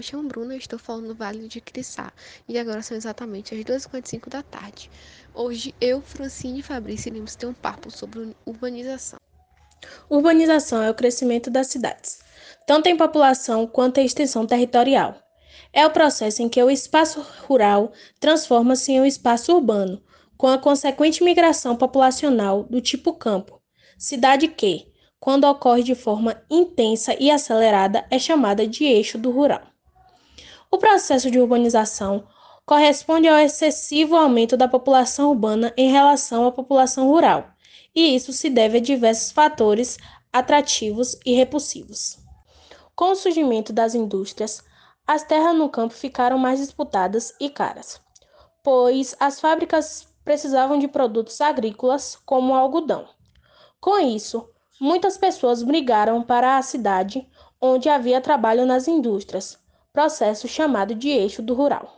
chamo Bruna e estou falando do Vale de Criçá. E agora são exatamente as 2h55 da tarde. Hoje eu, Francine e Fabrício iremos ter um papo sobre urbanização. Urbanização é o crescimento das cidades, tanto em população quanto em extensão territorial. É o processo em que o espaço rural transforma-se em um espaço urbano, com a consequente migração populacional do tipo campo, cidade que, quando ocorre de forma intensa e acelerada, é chamada de eixo do rural. O processo de urbanização corresponde ao excessivo aumento da população urbana em relação à população rural, e isso se deve a diversos fatores atrativos e repulsivos. Com o surgimento das indústrias, as terras no campo ficaram mais disputadas e caras, pois as fábricas precisavam de produtos agrícolas como o algodão. Com isso, muitas pessoas migraram para a cidade, onde havia trabalho nas indústrias, processo chamado de eixo do rural.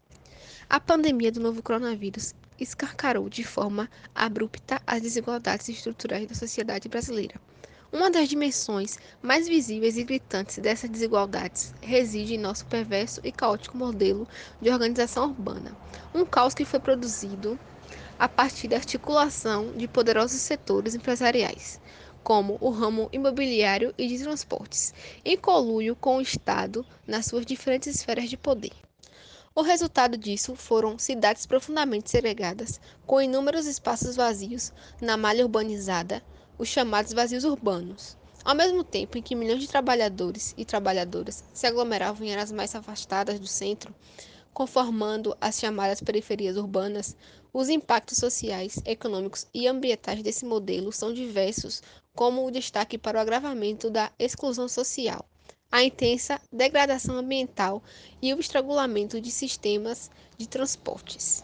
A pandemia do novo coronavírus escancarou de forma abrupta as desigualdades estruturais da sociedade brasileira. Uma das dimensões mais visíveis e gritantes dessas desigualdades reside em nosso perverso e caótico modelo de organização urbana. Um caos que foi produzido a partir da articulação de poderosos setores empresariais, como o ramo imobiliário e de transportes, em conluio com o Estado nas suas diferentes esferas de poder. O resultado disso foram cidades profundamente segregadas, com inúmeros espaços vazios na malha urbanizada, os chamados vazios urbanos. Ao mesmo tempo em que milhões de trabalhadores e trabalhadoras se aglomeravam em áreas mais afastadas do centro, conformando as chamadas periferias urbanas, os impactos sociais, econômicos e ambientais desse modelo são diversos, como o destaque para o agravamento da exclusão social, a intensa degradação ambiental e o estrangulamento de sistemas de transportes.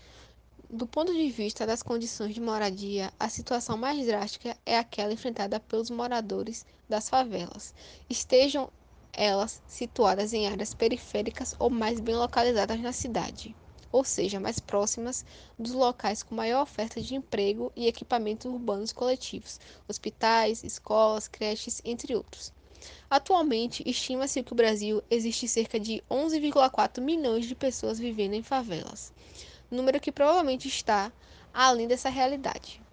Do ponto de vista das condições de moradia, a situação mais drástica é aquela enfrentada pelos moradores das favelas, estejam elas situadas em áreas periféricas ou mais bem localizadas na cidade, ou seja, mais próximas dos locais com maior oferta de emprego e equipamentos urbanos coletivos, hospitais, escolas, creches, entre outros. Atualmente, estima-se que no Brasil existe cerca de 11,4 milhões de pessoas vivendo em favelas, número que provavelmente está além dessa realidade.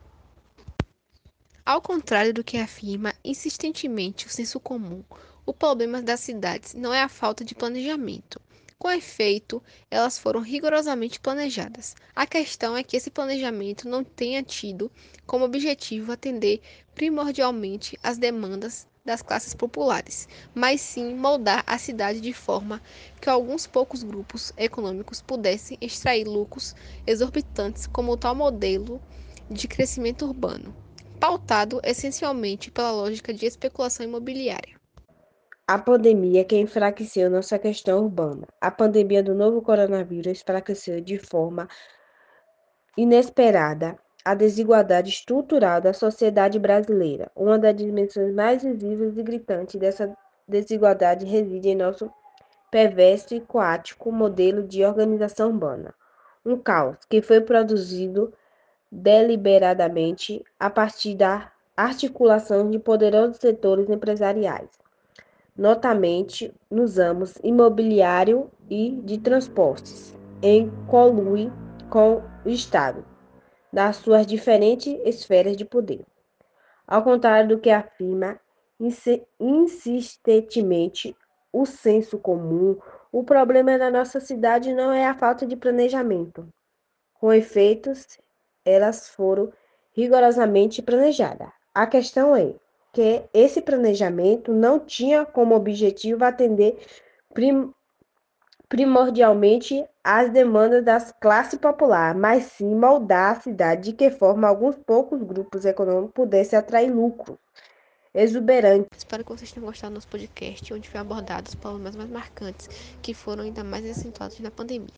Ao contrário do que afirma insistentemente o senso comum, o problema das cidades não é a falta de planejamento. Com efeito, elas foram rigorosamente planejadas. A questão é que esse planejamento não tenha tido como objetivo atender primordialmente às demandas das classes populares, mas sim moldar a cidade de forma que alguns poucos grupos econômicos pudessem extrair lucros exorbitantes como o tal modelo de crescimento urbano, pautado essencialmente pela lógica de especulação imobiliária. A pandemia que enfraqueceu nossa questão urbana. A pandemia do novo coronavírus enfraqueceu de forma inesperada a desigualdade estrutural da sociedade brasileira. Uma das dimensões mais visíveis e gritantes dessa desigualdade reside em nosso perverso e coático modelo de organização urbana. Um caos que foi produzido deliberadamente a partir da articulação de poderosos setores empresariais, notamente nos ramos imobiliário e de transportes, em conluio com o Estado, nas suas diferentes esferas de poder. Ao contrário do que afirma insistentemente o senso comum, o problema da nossa cidade não é a falta de planejamento. Com efeitos, elas foram rigorosamente planejadas. A questão é que esse planejamento não tinha como objetivo atender primordialmente às demandas das classes populares, mas sim moldar a cidade de que forma alguns poucos grupos econômicos pudessem atrair lucro exuberante. Espero que vocês tenham gostado do nosso podcast, onde foi abordados os problemas mais marcantes que foram ainda mais acentuados na pandemia.